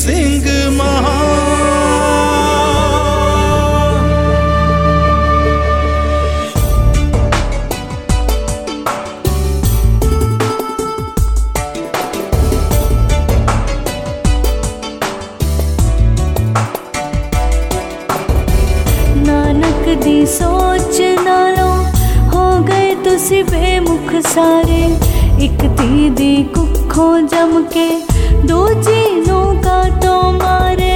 सिंह महान। नानक दी सोच नालों हो गए तुसी बेमुख सारे। एक धी दी कुखों जम के दूजी नूं काटो मारे।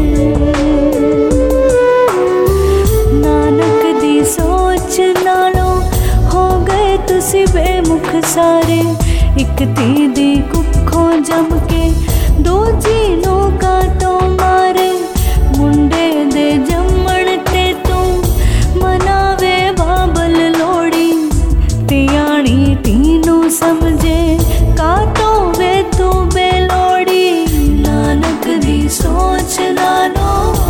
नानक दी सोच नालों हो गए तुसी बेमुख सारे। एक धी दी कुखों जम के दूजी नूं काटो मारे। मुंडे दे जम्मण ते तू मनावे बाबल लोड़ी। तियाणी तीनू समझे काटो वे तू बेलोड़ी। नानक दी सोच नालो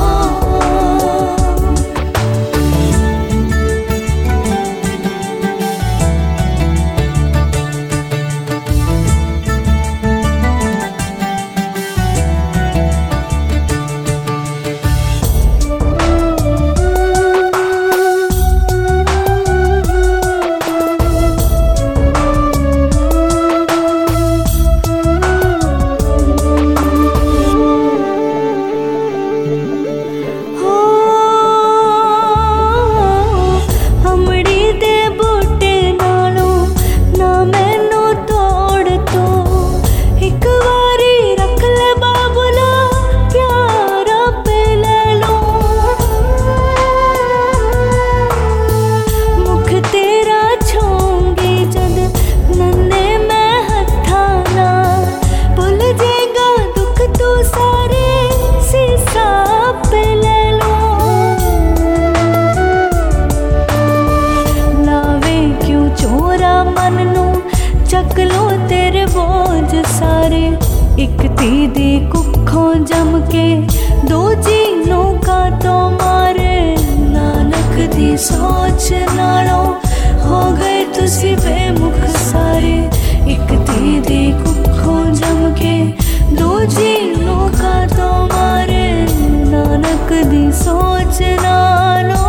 चक लो तेरे बोझ सारे। एक धी दी कुखों जम के दूजी नूं काटो मारे। नानक दी सोच नालों हो गए तुसी बेमुख सारे। एक धी दी कुखों जम के दूजी नूं काटो मारे। नानक दी सोच नालों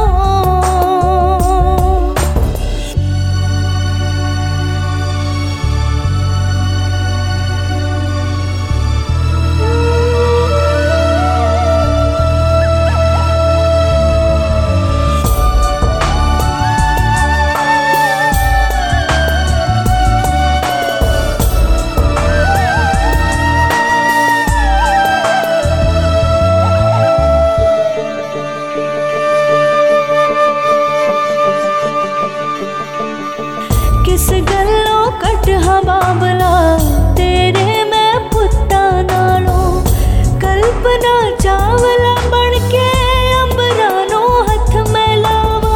किस गल्लों कटहा बाबला तेरे मैं पुत्ता नालों। कल्पना चावला बन के अंबरानों हथ में लावा।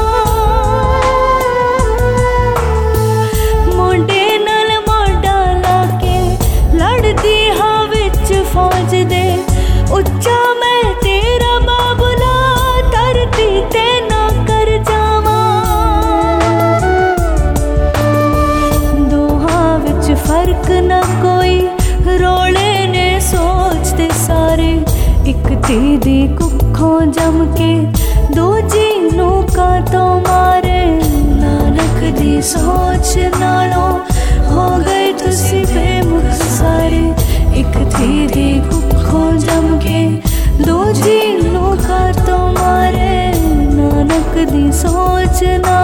मोढे नाल मोढा ला के लड़दी हां विच फौज दे। उच्चा मैं तेरा बाबला धरती ते ना कर जावा। फर्क न कोई रोले ने सोचते सारे। एक धी दी कुखों जम के दूजी नूं काटो मारे। नानक दी सोच नालों हो गए तुसी बेमुख सारे। एक धी दी कुखों जम के दूजी नूं काटो मारे। नानक दी सोच ना